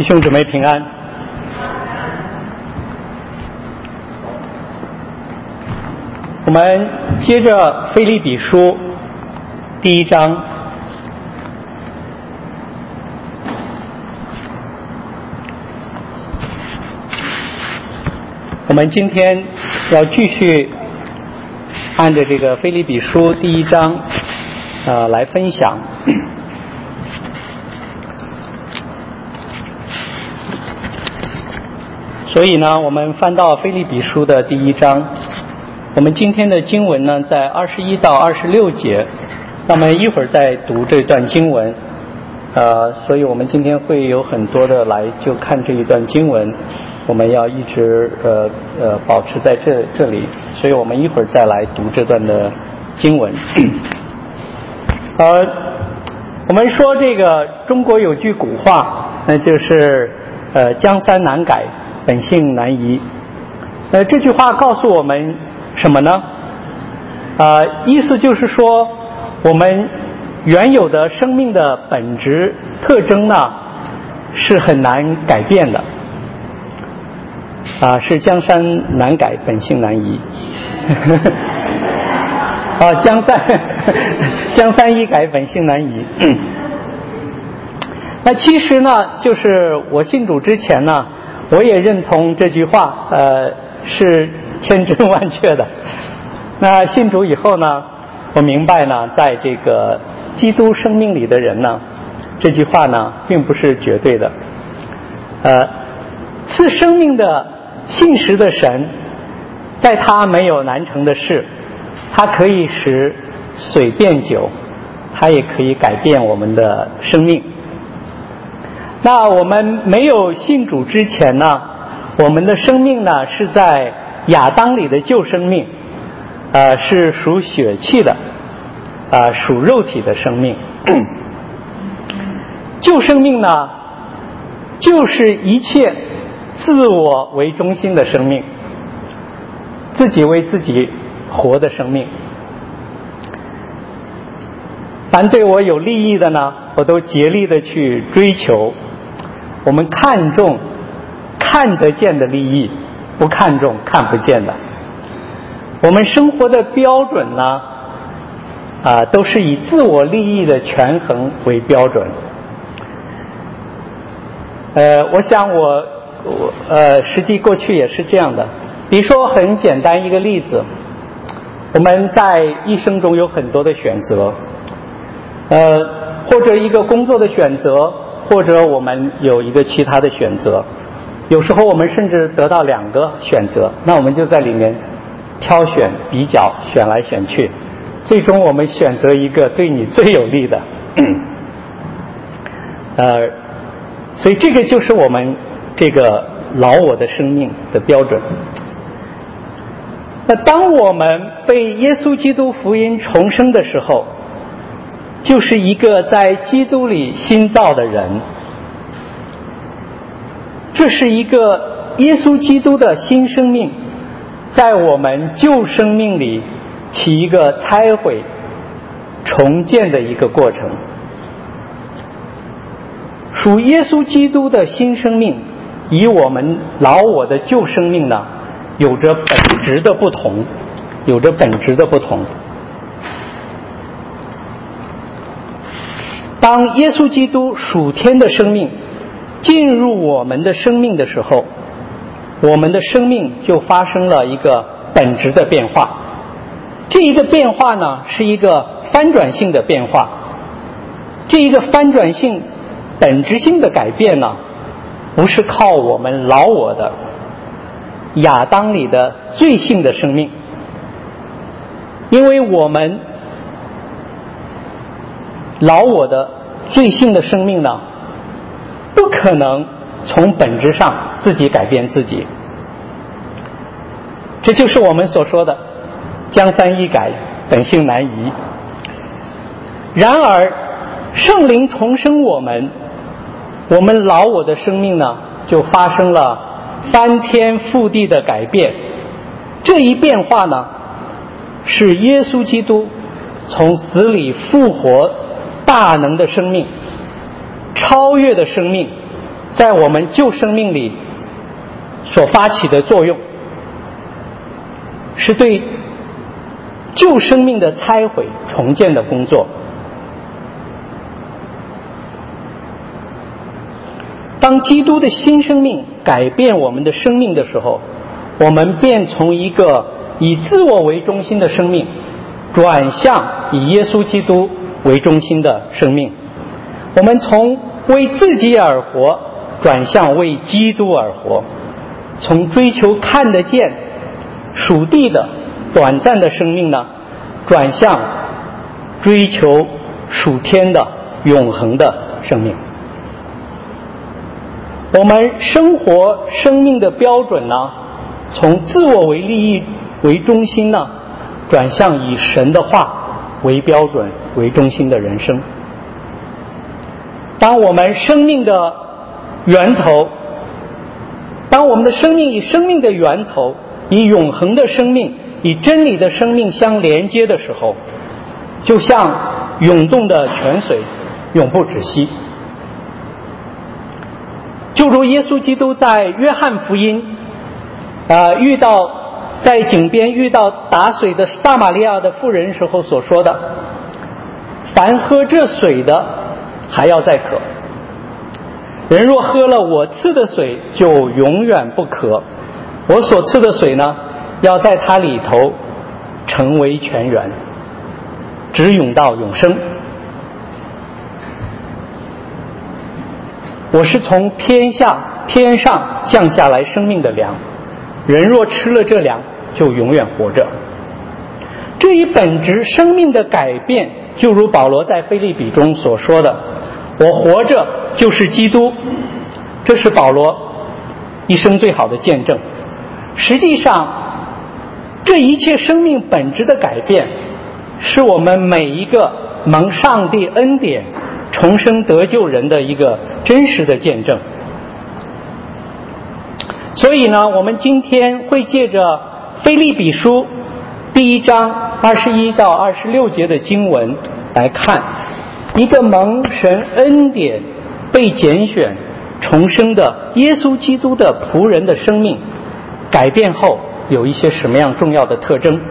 弟兄姊妹平安。我们接着腓立比书第1章，我们今天要继续按着这个腓立比书第1章来分享。所以呢，我们翻到腓立比书的第1章，我们今天的经文呢在21到26节，那么一会儿再读这段经文，所以我们今天会有很多的来就看这一段经文，我们要一直保持在这里，所以我们一会儿再来读这段的经文。我们说这个中国有句古话，那就是江山难改，本性难移。这句话告诉我们什么呢？意思就是说，我们原有的生命的本质特征呢，是很难改变的。是江山难改，本性难移。江山易改，本性难移。那其实呢，就是我信主之前呢，我也认同这句话，是千真万确的。那信主以后呢，我明白呢，在这个基督生命里的人呢，这句话呢，并不是绝对的。赐生命的信实的神，在他没有难成的事，他可以使水变酒，他也可以改变我们的生命。那我们没有信主之前呢，我们的生命呢是在亚当里的旧生命，是属血气的，属肉体的生命。旧生命呢，就是一切自我为中心的生命，自己为自己活的生命。凡对我有利益的呢，我都竭力的去追求。我们看重看得见的利益，不看重看不见的。我们生活的标准呢，都是以自我利益的权衡为标准。我想实际过去也是这样的。比如说很简单一个例子，我们在一生中有很多的选择，或者一个工作的选择，或者我们有一个其他的选择，有时候我们甚至得到2个选择，那我们就在里面挑选比较，选来选去，最终我们选择一个对你最有利的。所以这个就是我们这个老我的生命的标准。那当我们被耶稣基督福音重生的时候，就是一个在基督里新造的人。这是一个耶稣基督的新生命，在我们旧生命里起一个拆毁重建的一个过程。属耶稣基督的新生命与我们老我的旧生命呢，有着本质的不同。当耶稣基督属天的生命进入我们的生命的时候，我们的生命就发生了一个本质的变化。这一个变化呢，是一个翻转性的变化。这一个翻转性本质性的改变呢，不是靠我们老我的亚当里的罪性的生命，因为我们老我的罪性的生命呢，不可能从本质上自己改变自己。这就是我们所说的江山易改，本性难移。然而圣灵重生我们老我的生命呢，就发生了翻天覆地的改变。这一变化呢，是耶稣基督从死里复活大能的生命，超越的生命， 在我们旧生命里所发起的作用，是对旧生命的拆毁重建的工作。当基督的新生命改变我们的生命的时候，我们便从一个以自我为中心的生命转向以耶稣基督为中心的生命。我们从为自己而活转向为基督而活，从追求看得见属地的短暂的生命呢，转向追求属天的永恒的生命。我们生活生命的标准呢，从自我为利益为中心呢，转向以神的话为标准为中心的人生。当我们生命的源头，当我们的生命以生命的源头，以永恒的生命，以真理的生命相连接的时候，就像涌动的泉水，永不止息。就如耶稣基督在约翰福音在井边遇到打水的撒玛利亚的妇人时候所说的，凡喝这水的还要再渴，人若喝了我赐的水就永远不渴，我所赐的水呢，要在它里头成为泉源，直涌到永生。我是从天上降下来生命的粮，人若吃了这粮就永远活着。这一本质生命的改变，就如保罗在腓立比中所说的，我活着就是基督，这是保罗一生最好的见证。实际上这一切生命本质的改变，是我们每一个蒙上帝恩典重生得救人的一个真实的见证。所以呢，我们今天会借着腓立比书第1章21到26节的经文来看一个蒙神恩典被拣选重生的耶稣基督的仆人的生命改变后有一些什么样重要的特征。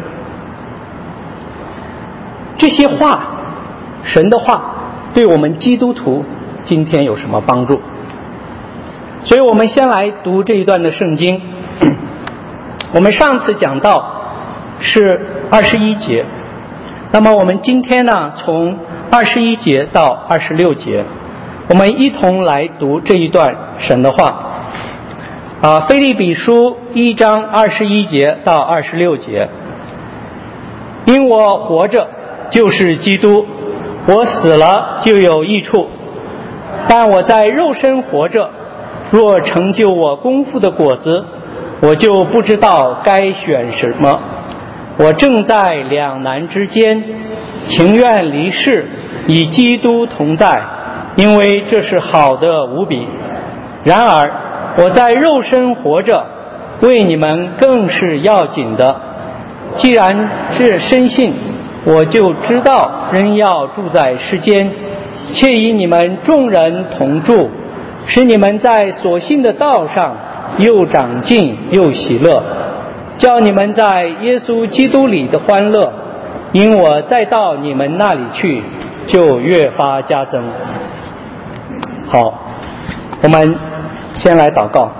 这些话，神的话对我们基督徒今天有什么帮助？所以我们先来读这一段的圣经。我们上次讲到是21节，那么我们今天呢，从21节到26节，我们一同来读这一段神的话。腓立比书1章21节到26节，因我活着就是基督，我死了就有益处，但我在肉身活着，若成就我功夫的果子，我就不知道该选什么。我正在两难之间，情愿离世，与基督同在，因为这是好的无比。然而我在肉身活着，为你们更是要紧的。既然这深信，我就知道人要住在世间，且与你们众人同住，使你们在所信的道上又长进又喜乐，叫你们在耶稣基督里的欢乐，因我再到你们那里去，就越发加增。好，我们先来祷告。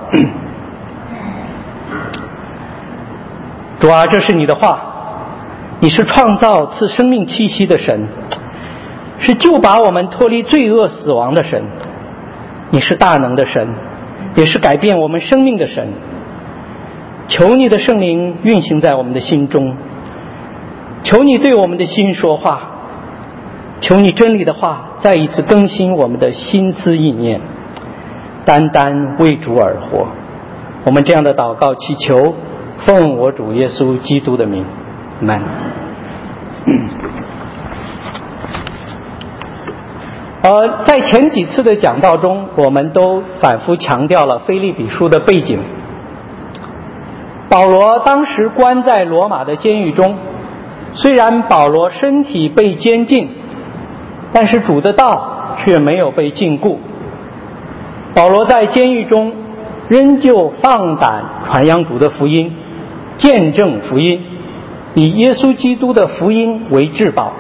主啊，这是你的话，你是创造赐生命气息的神，是救拔我们脱离罪恶死亡的神，你是大能的神，也是改变我们生命的神。求你的圣灵运行在我们的心中，求你对我们的心说话，求你真理的话再一次更新我们的心思意念，单单为主而活。我们这样的祷告祈求，奉我主耶稣基督的名，阿们。在前几次的讲道中，我们都反复强调了腓立比书的背景。保罗当时关在罗马的监狱中，虽然保罗身体被监禁，但是主的道却没有被禁锢。 保罗在监狱中仍旧放胆传扬主的福音，见证福音，以耶稣基督的福音为至宝。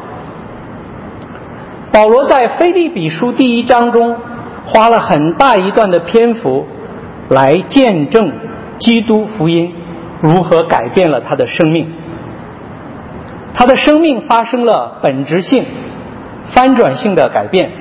保罗在腓立比书第1章中花了很大一段的篇幅来见证基督福音如何改变了他的生命。他的生命发生了本质性、翻转性的改变。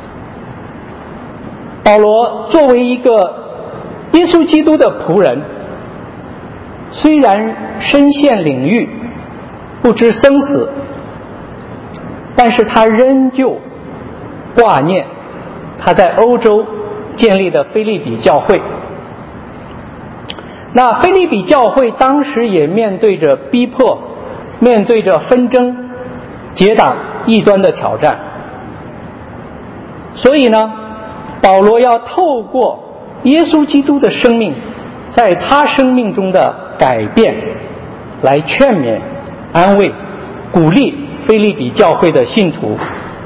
保罗作为一个耶稣基督的仆人，虽然身陷囹圄，不知生死，但是他仍旧挂念他在欧洲建立的腓立比教会。那腓立比教会当时也面对着逼迫，面对着纷争、结党异端的挑战。所以呢，保罗要透过耶稣基督的生命，在他生命中的改变，来劝勉、安慰、鼓励腓立比教会的信徒，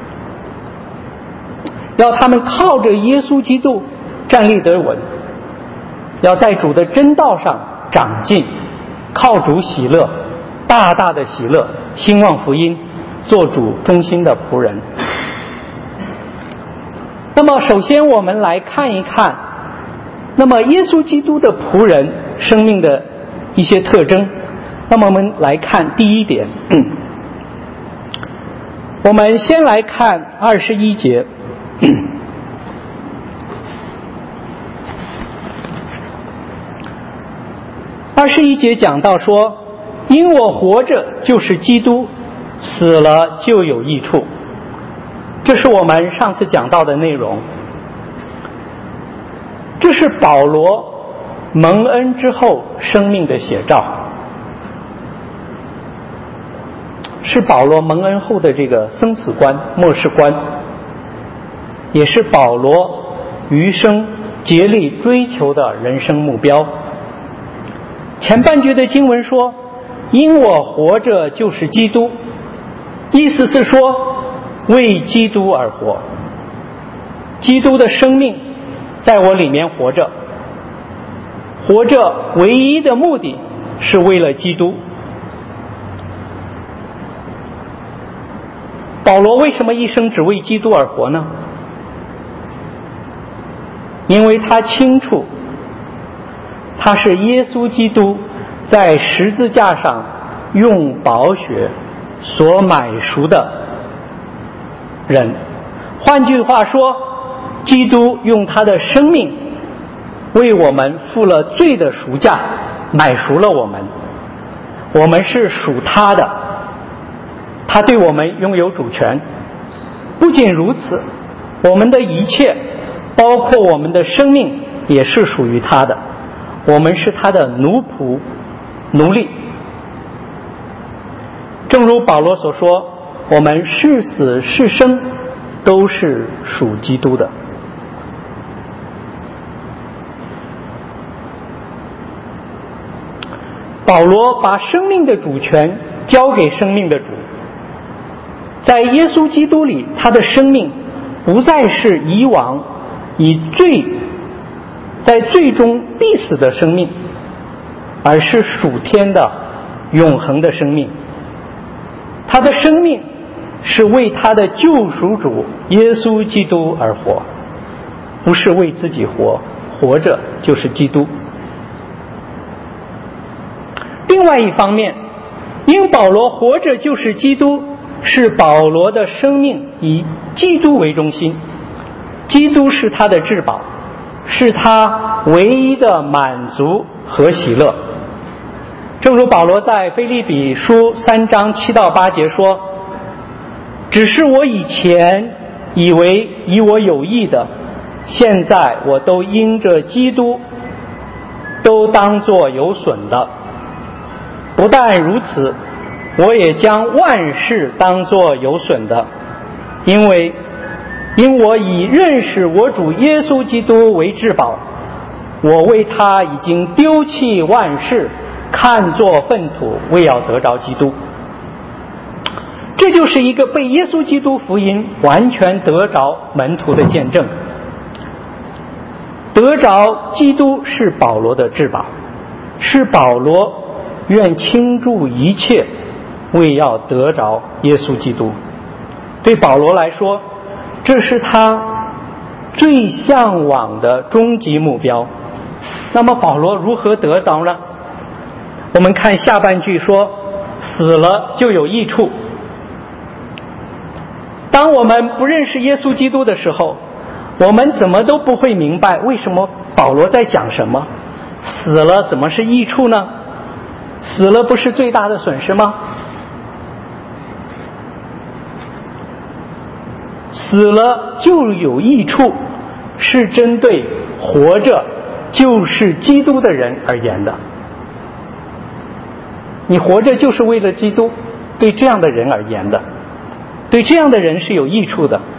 要他们靠着耶稣基督站立得稳，要在主的真道上长进，靠主喜乐，大大的喜乐，兴旺福音，做主忠心的仆人。那么首先我们来看一看，那么耶稣基督的仆人生命的一些特征。那么我们来看第一点，我们先来看21节。21节讲到说，因我活着就是基督，死了就有益处。这是我们上次讲到的内容。这是保罗蒙恩之后生命的写照，是保罗蒙恩后的这个生死观、末世观，也是保罗余生竭力追求的人生目标。前半句的经文说，因我活着就是基督，意思是说为基督而活，基督的生命在我里面活着，活着唯一的目的是为了基督。保罗为什么一生只为基督而活呢？因为他清楚他是耶稣基督在十字架上用宝血所买赎的人。换句话说，基督用他的生命为我们付了罪的赎价，买赎了我们，我们是属他的，他对我们拥有主权。不仅如此，我们的一切，包括我们的生命，也是属于他的，我们是他的奴仆、奴隶。正如保罗所说，我们是死是生都是属基督的。保罗把生命的主权交给生命的主，在耶稣基督里，他的生命不再是以往以在最终必死的生命，而是属天的永恒的生命。他的生命是为他的救赎主耶稣基督而活，不是为自己活，活着就是基督。另外一方面，因保罗活着就是基督，是保罗的生命以基督为中心，基督是他的至宝，是他唯一的满足和喜乐。正如保罗在腓立比书3章7到8节说，只是我以前以为以我有益的，现在我都因着基督都当作有损的。不但如此，我也将万事当作有损的，因我以认识我主耶稣基督为至宝，我为他已经丢弃万事，看作粪土，为要得着基督。这就是一个被耶稣基督福音完全得着门徒的见证。 得着基督是保罗的至宝，是保罗愿倾注一切为要得着耶稣基督。对保罗来说，这是他最向往的终极目标。那么保罗如何得着呢？我们看下半句说，死了就有益处。当我们不认识耶稣基督的时候，我们怎么都不会明白为什么保罗在讲什么。死了怎么是益处呢？死了不是最大的损失吗？死了就有益处，是针对活着就是基督的人而言的。你活着就是为了基督，对这样的人而言的，对这样的人是有益处的，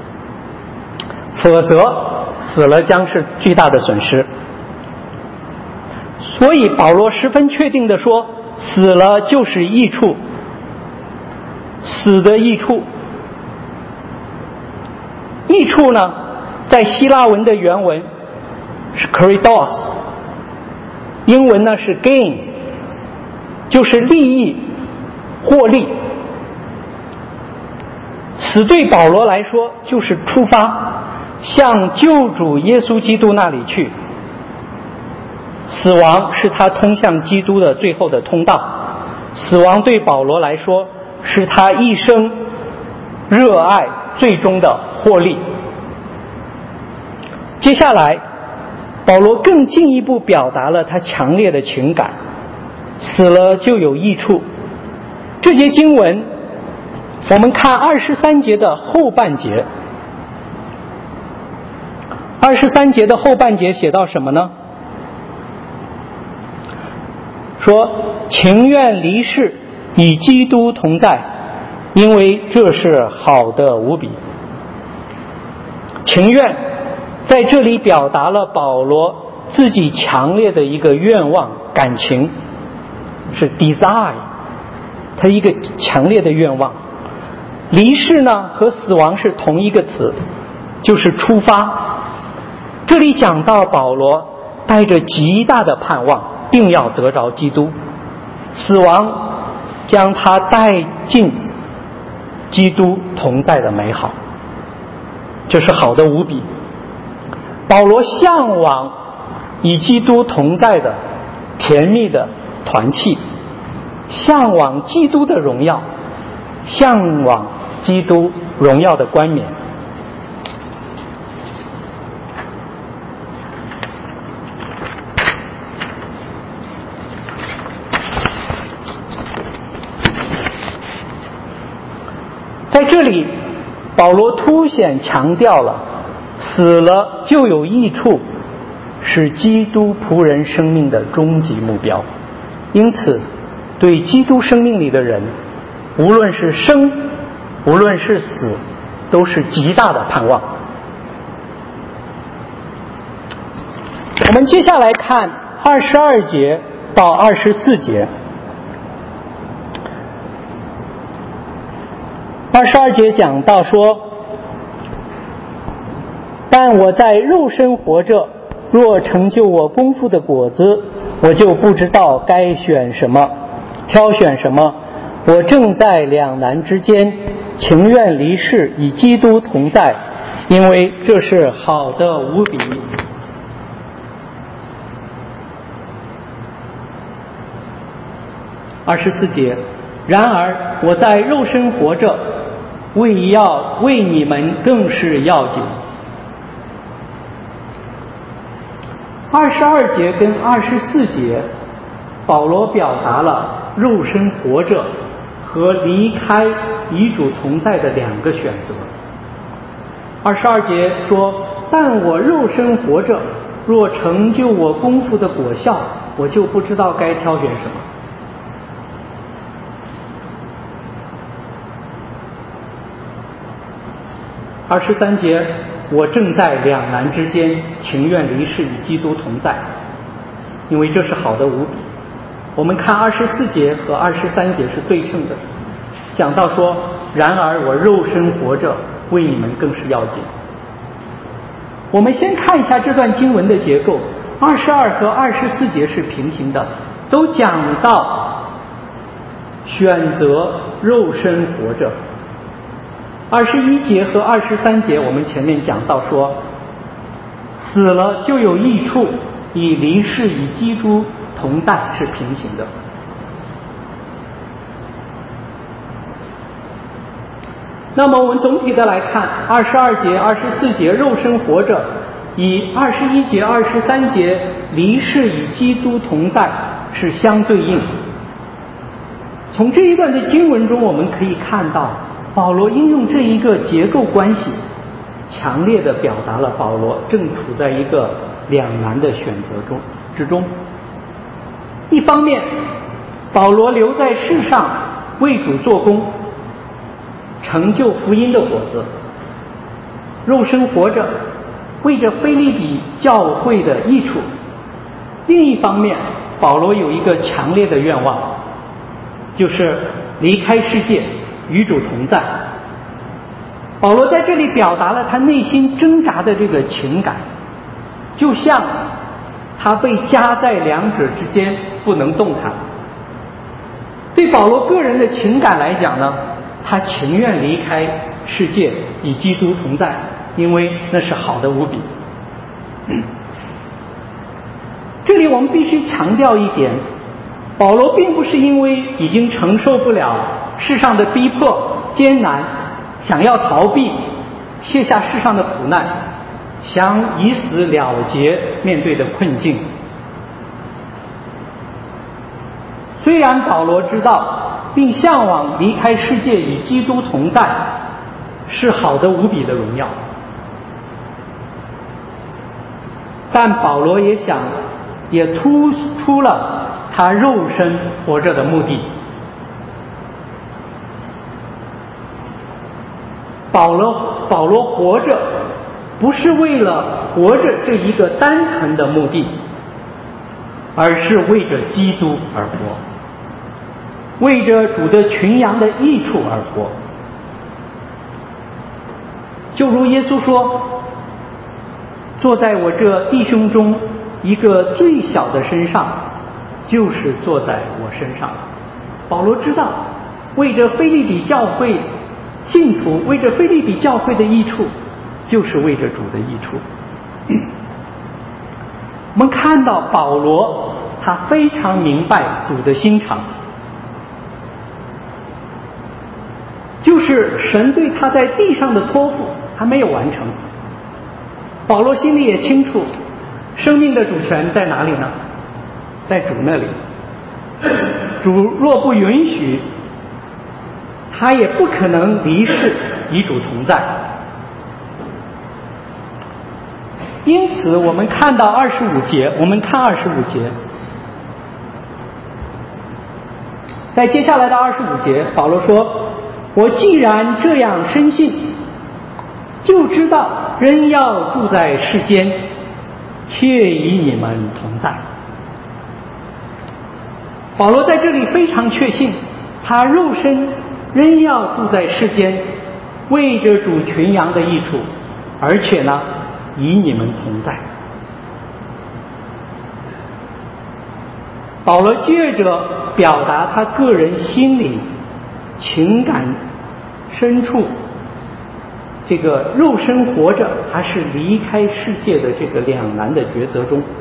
否则死了将是巨大的损失。所以保罗十分确定地说，死了就是益处，死的益处。益处呢，在希腊文的原文是 keridos， 英文呢是 gain， 就是利益、获利。死对保罗来说就是出发，向救主耶稣基督那里去。死亡是他通向基督的最后的通道，死亡对保罗来说是他一生热爱最终的获利。接下来保罗更进一步表达了他强烈的情感，死了就有益处。这节经文我们看23节的后半节，23节的后半节写到什么呢？说情愿离世与基督同在，因为这是好的无比。情愿在这里表达了保罗自己强烈的一个愿望感情，是 desire， 他一个强烈的愿望。离世呢和死亡是同一个词，就是出发。这里讲到保罗带着极大的盼望，定要得着基督，死亡将他带进基督同在的美好，这是好的无比。保罗向往与基督同在的甜蜜的团契，向往基督的荣耀，向往基督荣耀的冠冕。在这里保罗凸显强调了死了就有益处是基督仆人生命的终极目标。因此对基督生命里的人，无论是生无论是死，都是极大的盼望。我们接下来看22节到24节。22节讲到说，但我在肉身活着，若成就我功夫的果子，我就不知道该选什么，挑选什么。我正在两难之间，情愿离世与基督同在，因为这是好的无比。24节，然而我在肉身活着，为你们更是要紧。22节跟24节，保罗表达了肉身活着和离开与主同在的两个选择。22节说，但我肉身活着，若成就我功夫的果效，我就不知道该挑选什么。23节，我正在两难之间，情愿离世与基督同在，因为这是好的无比。我们看24节和23节是对称的，讲到说，然而我肉身活着，为你们更是要紧。 我们先看一下这段经文的结构，22和24节是平行的，都讲到选择肉身活着。21节和23节我们前面讲到说，死了就有益处，以离世与基督同在是平行的。那么我们总体的来看，22节、24节肉身活着，以21节、23节离世与基督同在是相对应。从这一段的经文中，我们可以看到保罗应用这一个结构关系，强烈地表达了保罗正处在一个两难的选择之中。一方面，保罗留在世上为主做工，成就福音的果子，肉身活着，为着腓立比教会的益处。另一方面，保罗有一个强烈的愿望，就是离开世界，与主同在。保罗在这里表达了他内心挣扎的这个情感，就像他被夹在两者之间不能动弹。对保罗个人的情感来讲呢，他情愿离开世界与基督同在，因为那是好的无比。这里我们必须强调一点，保罗并不是因为已经承受不了世上的逼迫艰难，想要逃避卸下世上的苦难，想以死了结面对的困境。虽然保罗知道并向往离开世界与基督同在是好的无比的荣耀，但保罗也突出了他肉身活着的目的。保罗活着不是为了活着这一个单纯的目的，而是为着基督而活，为着主的群羊的益处而活。就如耶稣说，坐在我这弟兄中一个最小的身上，就是坐在我身上。保罗知道，为着腓立比教会信徒，为着腓立比教会的益处，就是为着主的益处。我们看到保罗他非常明白主的心肠，就是神对他在地上的托付还没有完成。保罗心里也清楚，生命的主权在哪里呢？在主那里。主若不允许，他也不可能离世与主同在。因此我们看到25节，我们看25节，在接下来的25节，保罗说，我既然这样深信，就知道人要住在世间，却与你们同在。保罗在这里非常确信，他肉身仍要住在世间，为着主群羊的益处，而且呢，与你们同在。保罗借着表达他个人心里情感深处，这个肉身活着还是离开世界的这个两难的抉择中。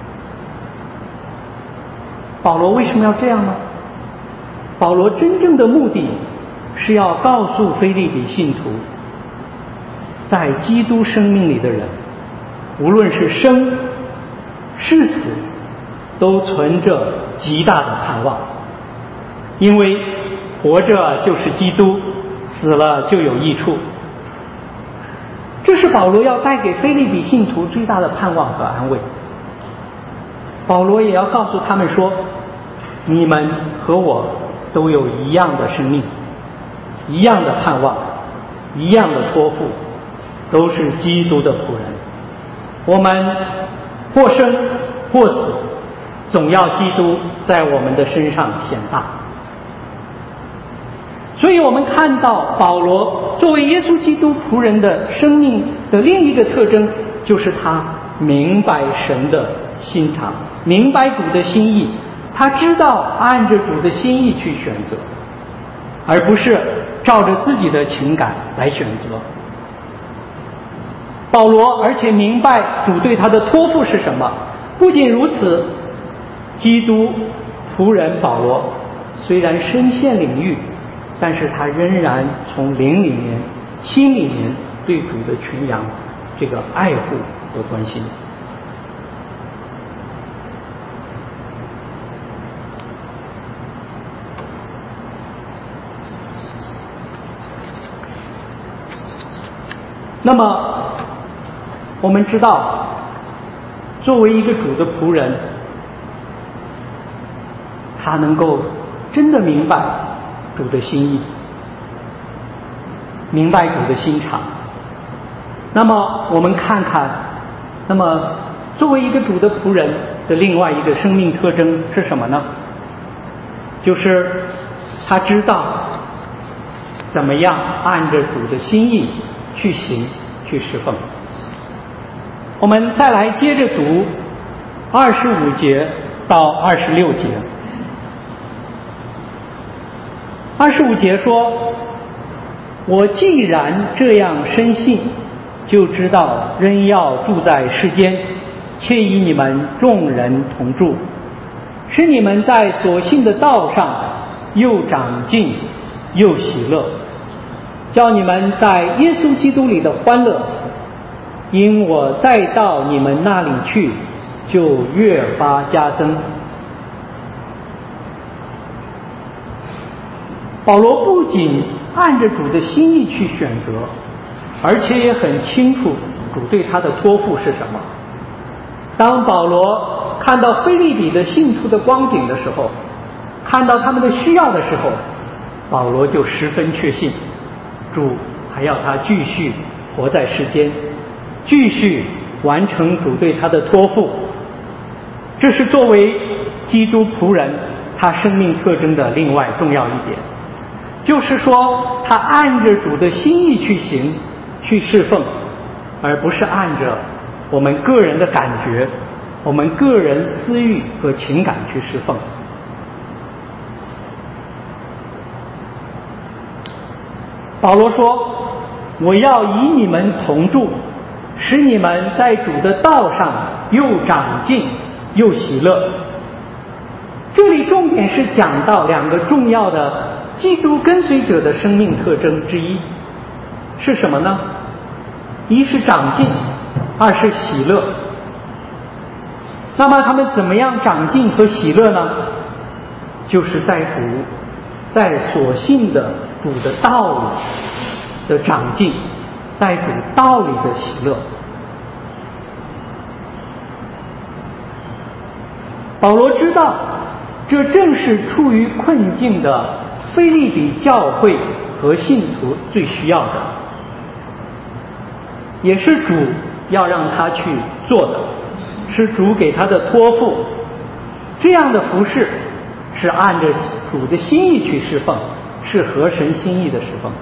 保罗为什么要这样呢？保罗真正的目的是要告诉腓立比信徒，在基督生命里的人，无论是生是死，都存着极大的盼望，因为活着就是基督，死了就有益处。这是保罗要带给腓立比信徒最大的盼望和安慰。保罗也要告诉他们说，你们和我都有一样的生命，一样的盼望，一样的托付，都是基督的仆人。我们或生或死，总要基督在我们的身上显大。所以我们看到保罗作为耶稣基督仆人的生命的另一个特征， 就是他明白神的心肠，明白主的心意，他知道按着主的心意去选择，而不是照着自己的情感来选择。保罗而且明白主对他的托付是什么。不仅如此，基督仆人保罗虽然身陷领域，但是他仍然从灵里面、心里面对主的群羊这个爱护和关心。那么我们知道，作为一个主的仆人，他能够真的明白主的心意，明白主的心肠。那么我们看看，那么作为一个主的仆人的另外一个生命特征是什么呢？就是他知道怎么样按着主的心意去行，去侍奉。我们再来接着读25节到26节。25节说：我既然这样深信，就知道仍要住在世间，且与你们众人同住，使你们在所信的道上又长进又喜乐，叫你们在耶稣基督里的欢乐，因我再到你们那里去，就越发加增。保罗不仅按着主的心意去选择，而且也很清楚主对他的托付是什么。当保罗看到腓立比的信徒的光景的时候，看到他们的需要的时候，保罗就十分确信主还要他继续活在世间，继续完成主对他的托付。这是作为基督仆人他生命特征的另外重要一点，就是说他按着主的心意去行，去侍奉，而不是按着我们个人的感觉、我们个人私欲和情感去侍奉。保罗说：我要与你们同住，使你们在主的道上又长进又喜乐。这里重点是讲到两个重要的基督跟随者的生命特征之一是什么呢？一是长进，二是喜乐。那么他们怎么样长进和喜乐呢？就是在所信的主的道理的长进，在主道理的喜乐。保罗知道，这正是处于困境的腓立比教会和信徒最需要的，也是主要让他去做的，是主给他的托付。这样的服事是按着主的心意去侍奉，是合神心意的侍奉。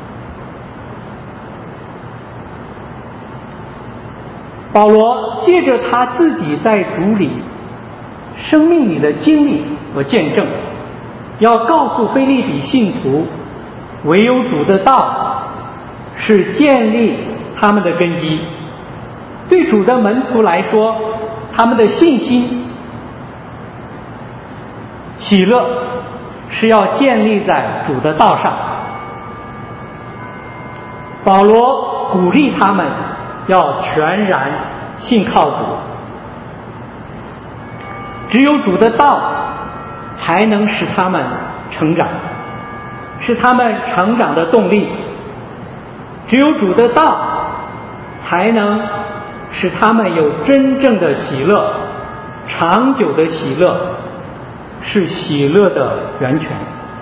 保罗借着他自己在主里生命里的经历和见证，要告诉腓立比信徒，唯有主的道是建立他们的根基。对主的门徒来说，他们的信心、喜乐是要建立在主的道上。保罗鼓励他们要全然信靠主，只有主的道才能使他们成长，是他们成长的动力。只有主的道才能使他们有真正的喜乐，长久的喜乐，是喜乐的源泉。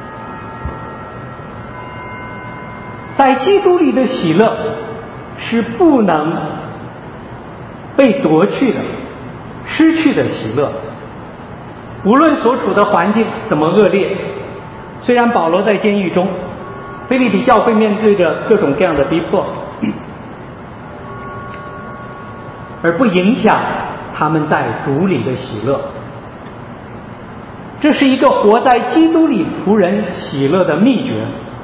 在基督里的喜乐是不能被夺去的、失去的喜乐。无论所处的环境怎么恶劣，虽然保罗在监狱中，腓立比教会面对着各种各样的逼迫， 而不影响他们在主里的喜乐。这是一个活在基督里仆人喜乐的秘诀。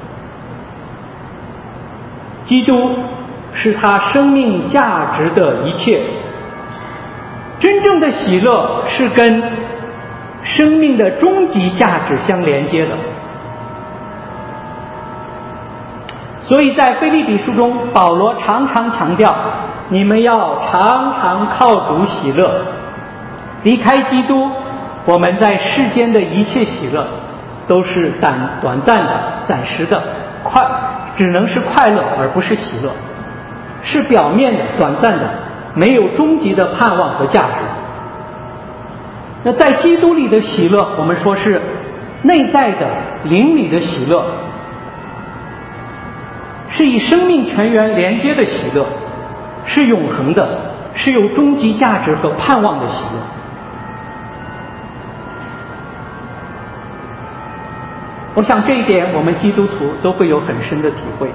基督是他生命价值的一切，真正的喜乐是跟生命的终极价值相连接的。所以在腓立比书中，保罗常常强调，你们要常常靠主喜乐。离开基督，我们在世间的一切喜乐都是短暂的、暂时的，只能是快乐而不是喜乐，是表面的、短暂的，没有终极的盼望和价值。那在基督里的喜乐，我们说是内在的灵里的喜乐，是以生命泉源连接的喜乐，是永恒的，是有终极价值和盼望的喜乐。我想这一点我们基督徒都会有很深的体会。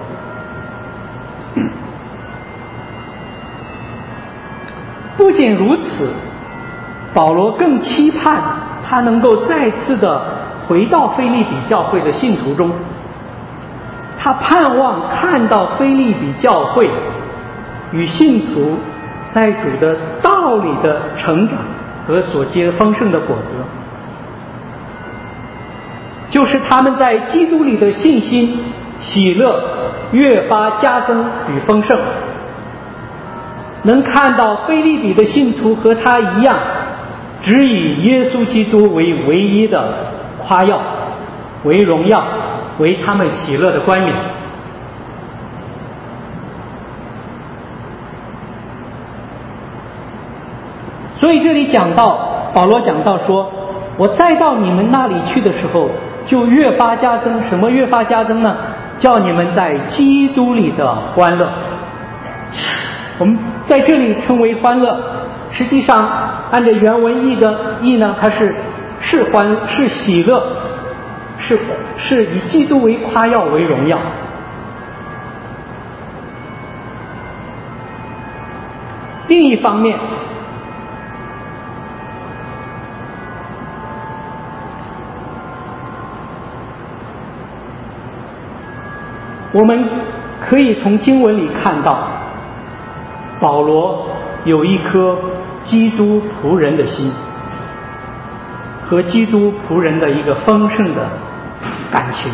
不仅如此，保罗更期盼他能够再次的回到腓立比教会的信徒中，他盼望看到腓立比教会与信徒在主的道理的成长和所结丰盛的果子，就是他们在基督里的信心喜乐越发加增与丰盛，能看到腓立比的信徒和他一样，只以耶稣基督为唯一的夸耀，为荣耀，为他们喜乐的冠冕。所以这里保罗讲到说，我再到你们那里去的时候，就越发加增。什么越发加增呢？叫你们在基督里的欢乐。我们在这里称为欢乐，实际上按照原文意呢，它是喜乐，是以基督为夸耀，为荣耀。另一方面，我们可以从经文里看到，保罗有一颗基督仆人的心，和基督仆人的一个丰盛的感情，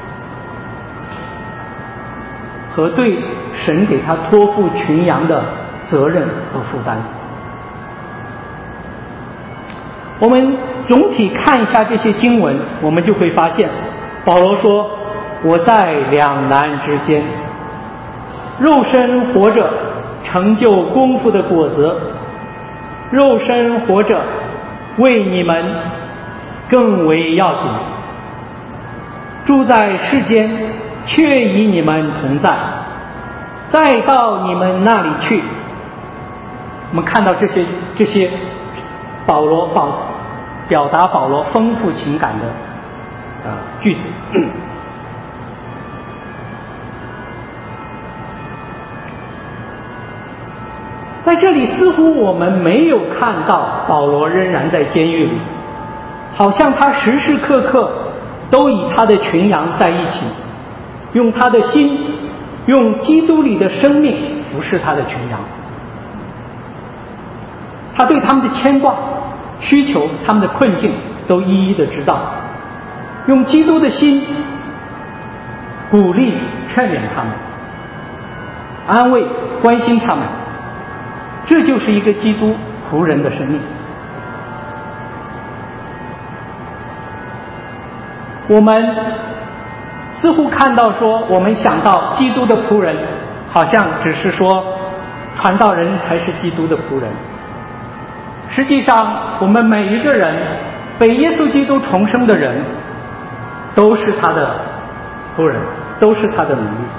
和对神给他托付群羊的责任和负担。我们总体看一下这些经文，我们就会发现，保罗说，我在两难之间，肉身活着成就功夫的果子，肉身活着为你们更为要紧，住在世间却与你们同在，再到你们那里去。我们看到这些表达保罗丰富情感的句子。在这里似乎我们没有看到保罗仍然在监狱里，好像他时时刻刻都与他的群羊在一起，用他的心，用基督里的生命服侍他的群羊。他对他们的牵挂、需求、他们的困境都一一的知道，用基督的心鼓励、劝勉他们，安慰、关心他们。这就是一个基督仆人的生命。我们似乎看到说，我们想到基督的仆人，好像只是说传道人才是基督的仆人。实际上，我们每一个人被耶稣基督重生的人，都是他的仆人，都是他的奴隶。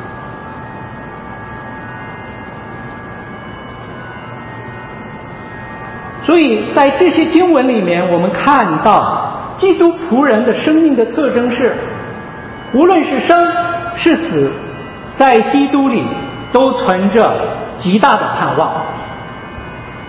所以在这些经文里面，我们看到基督仆人的生命的特征是，无论是生是死，在基督里都存着极大的盼望。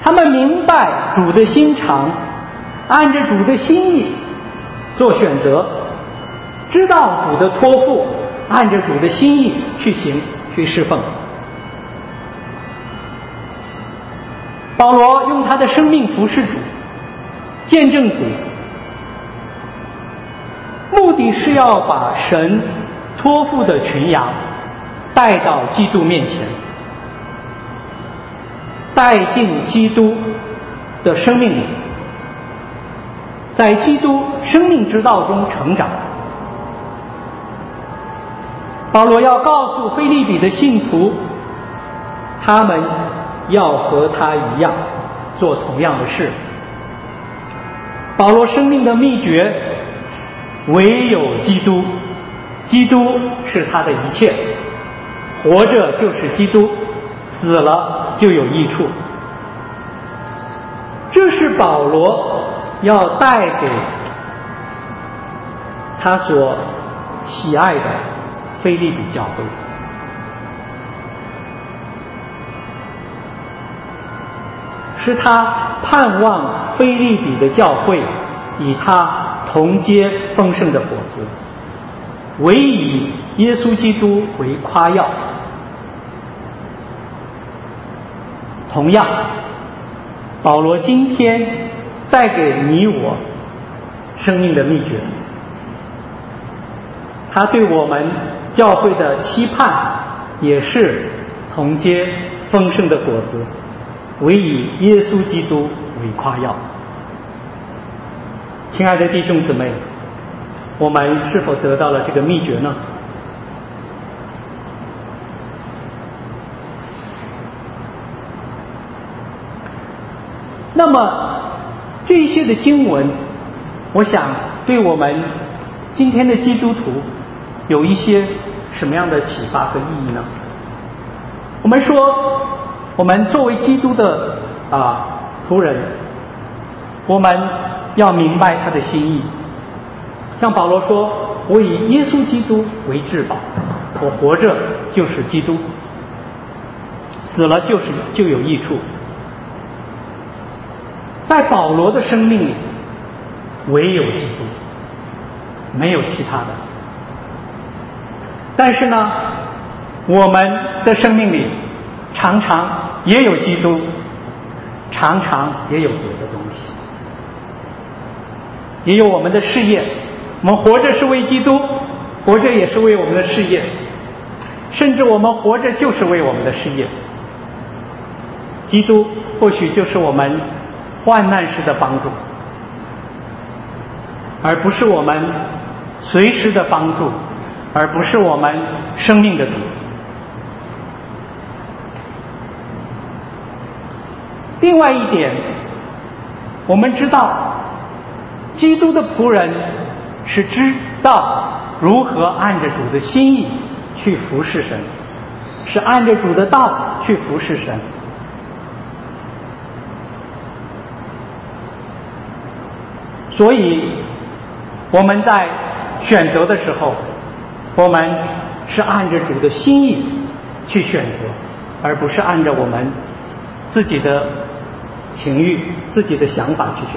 他们明白主的心肠，按着主的心意做选择，知道主的托付，按着主的心意去行，去侍奉。保罗用他的生命服侍主，见证主，目的是要把神托付的群羊带到基督面前，带进基督的生命里，在基督生命之道中成长。保罗要告诉腓立比的信徒，他们要和他一样做同样的事。保罗生命的秘诀唯有基督，基督是他的一切，活着就是基督，死了就有益处。这是保罗要带给他所喜爱的腓立比教会，是他盼望腓立比的教会以他同结丰盛的果子，唯以耶稣基督为夸耀。同样，保罗今天带给你我生命的秘诀，他对我们教会的期盼也是同结丰盛的果子，唯以耶稣基督为夸耀。亲爱的弟兄姊妹，我们是否得到了这个秘诀呢？那么这些的经文，我想对我们今天的基督徒有一些什么样的启发和意义呢？我们说，我们作为基督的仆人，我们要明白他的心意。像保罗说，我以耶稣基督为至宝，我活着就是基督，死了就有益处。在保罗的生命里，唯有基督，没有其他的。但是呢，我们的生命里常常也有基督，常常也有别的东西，也有我们的事业。我们活着是为基督，活着也是为我们的事业，甚至我们活着就是为我们的事业。基督或许就是我们患难时的帮助，而不是我们随时的帮助，而不是我们生命的主。另外一点，我们知道基督的仆人是知道如何按着主的心意去服侍神，是按着主的道去服侍神。所以我们在选择的时候，我们是按着主的心意去选择，而不是按照我们自己的情欲、自己的想法去选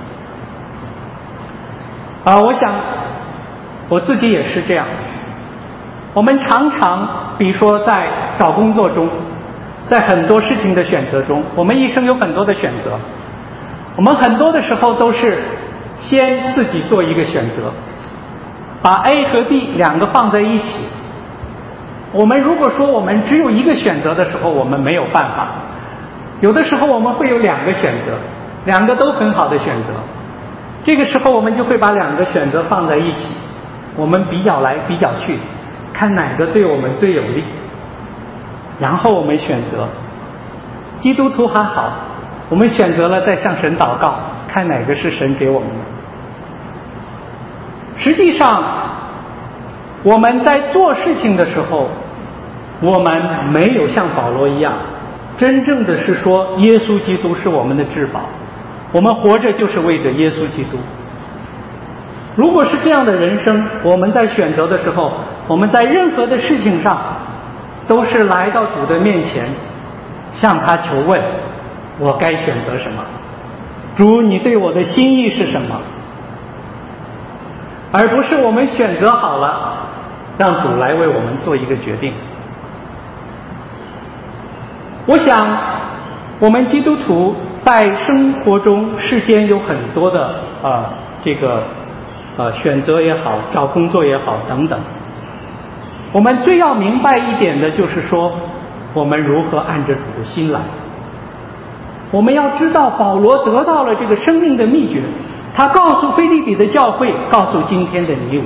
择。我想我自己也是这样。我们常常比如说在找工作中，在很多事情的选择中，我们一生有很多的选择，我们很多的时候都是先自己做一个选择，把 A 和 B 两个放在一起。我们如果说我们只有一个选择的时候，我们没有办法。有的时候我们会有两个选择，两个都很好的选择，这个时候我们就会把两个选择放在一起，我们比较来比较去，看哪个对我们最有利，然后我们选择。基督徒还好，我们选择了再向神祷告，看哪个是神给我们的。实际上我们在做事情的时候，我们没有像保罗一样真正的是说耶稣基督是我们的至宝，我们活着就是为着耶稣基督。如果是这样的人生，我们在选择的时候，我们在任何的事情上都是来到主的面前向他求问， 我该选择什么？主，你对我的心意是什么？而不是我们选择好了，让主来为我们做一个决定。我想我们基督徒在生活中世间有很多的选择也好，找工作也好等等，我们最要明白一点的就是说，我们如何按着主的心来。我们要知道保罗得到了这个生命的秘诀，他告诉腓立比的教会，告诉今天的你我，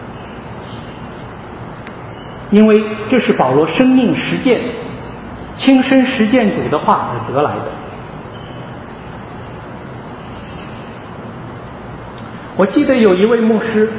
因为这是保罗生命实践亲身实践主的话而得来的。我记得有一位牧师，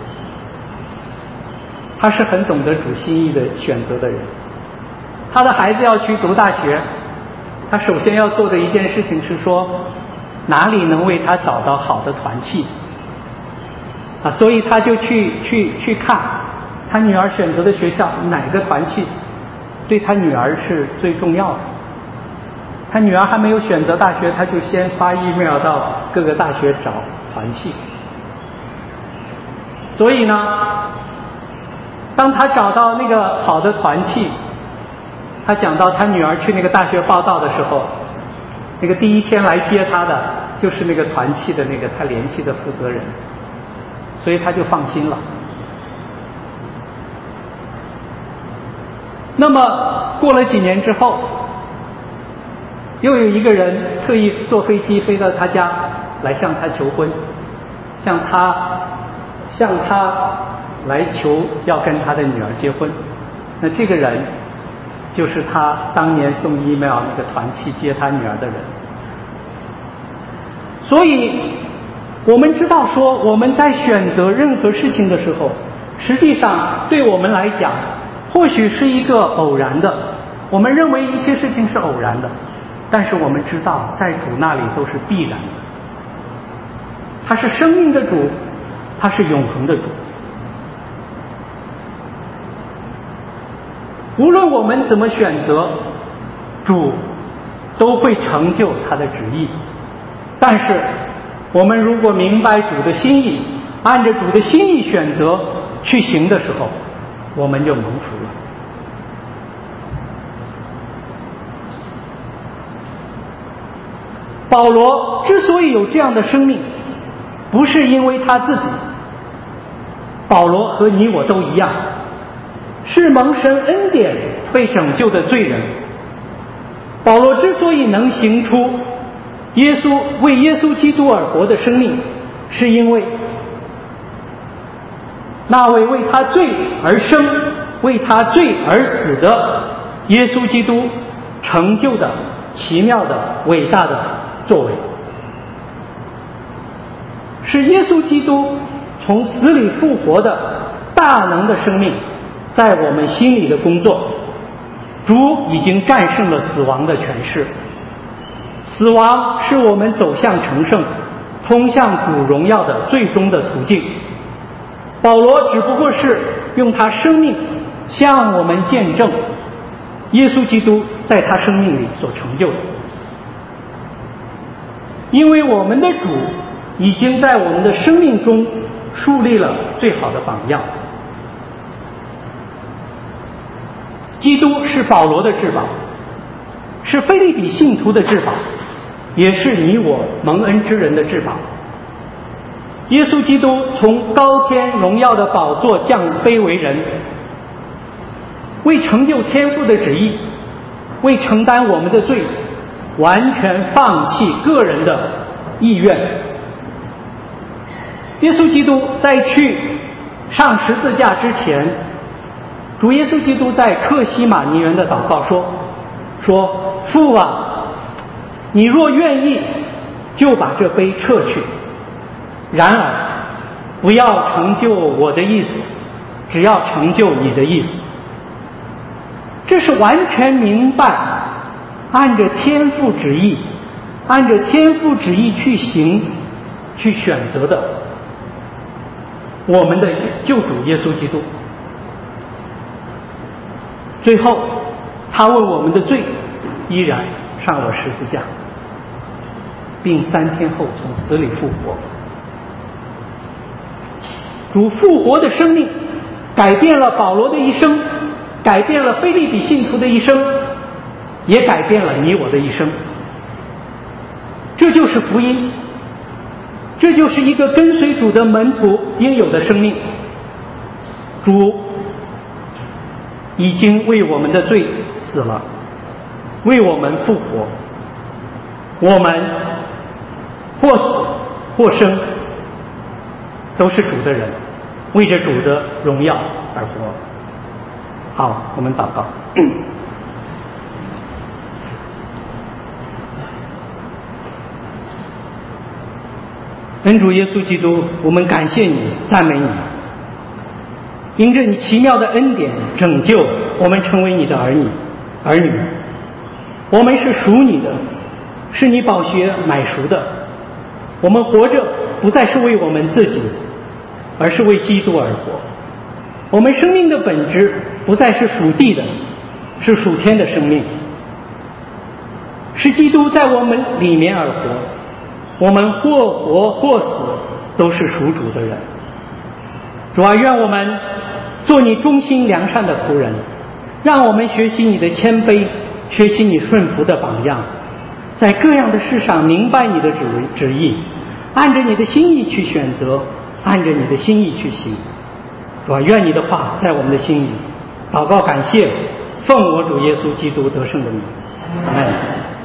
他是很懂得主心意的选择的人。他的孩子要去读大学，他首先要做的一件事情是说，哪里能为他找到好的团契所以他就去看他女儿选择的学校哪个团契对他女儿是最重要的。他女儿还没有选择大学，他就先发 email 到各个大学找团契。所以呢，当他找到那个好的团契，他讲到他女儿去那个大学报到的时候，那个第一天来接他的就是那个团契的那个他联系的负责人，所以他就放心了。那么过了几年之后，又有一个人特意坐飞机飞到他家来向他求婚，向他来求要跟他的女儿结婚。那这个人就是他当年送 email 那个团契接他女儿的人。所以我们知道说，我们在选择任何事情的时候，实际上对我们来讲或许是一个偶然的，我们认为一些事情是偶然的，但是我们知道在主那里都是必然的。他是生命的主，他是永恒的主。无论我们怎么选择，主都会成就他的旨意。但是我们如果明白主的心意，按着主的心意选择去行的时候，我们就蒙福了。保罗之所以有这样的生命，不是因为他自己，保罗和你我都一样，是蒙神恩典被拯救的罪人。保罗之所以能行出为耶稣基督而活的生命，是因为那位为他罪而生、为他罪而死的耶稣基督成就的奇妙的伟大的作为，是耶稣基督从死里复活的大能的生命在我们心里的工作。主已经战胜了死亡的权势，死亡是我们走向成圣、通向主荣耀的最终的途径。保罗只不过是用他生命向我们见证耶稣基督在他生命里所成就的。因为我们的主已经在我们的生命中树立了最好的榜样。基督是保罗的至宝，是腓立比信徒的至宝，也是你我蒙恩之人的至宝。耶稣基督从高天荣耀的宝座降卑为人，为成就天父的旨意，为承担我们的罪，完全放弃个人的意愿。耶稣基督在去上十字架之前，主耶稣基督在客西马尼园的祷告说父啊，你若愿意，就把这杯撤去，然而不要成就我的意思，只要成就你的意思。这是完全明白按着天父旨意去行去选择的我们的救主耶稣基督。最后他为我们的罪依然上了十字架， 并3天后从死里复活。主复活的生命改变了保罗的一生，改变了腓立比信徒的一生，也改变了你我的一生。这就是福音，这就是一个跟随主的门徒应有的生命。主已经为我们的罪死了，为我们复活，我们或死或生都是主的人，为着主的荣耀而活。好，我们祷告。恩主耶稣基督，我们感谢你，赞美你，因着你奇妙的恩典拯救我们成为你的儿女。我们是属你的，是你宝血买赎的。我们活着不再是为我们自己，而是为基督而活。我们生命的本质不再是属地的，是属天的生命，是基督在我们里面而活。我们或活或死都是属主的人。主啊，愿我们做你忠心良善的仆人，让我们学习你的谦卑，学习你顺服的榜样，在各样的事上明白你的旨意，按着你的心意去选择，按着你的心意去行。主啊，愿你的话在我们的心里。祷告感谢，奉我主耶稣基督得胜的名，阿们。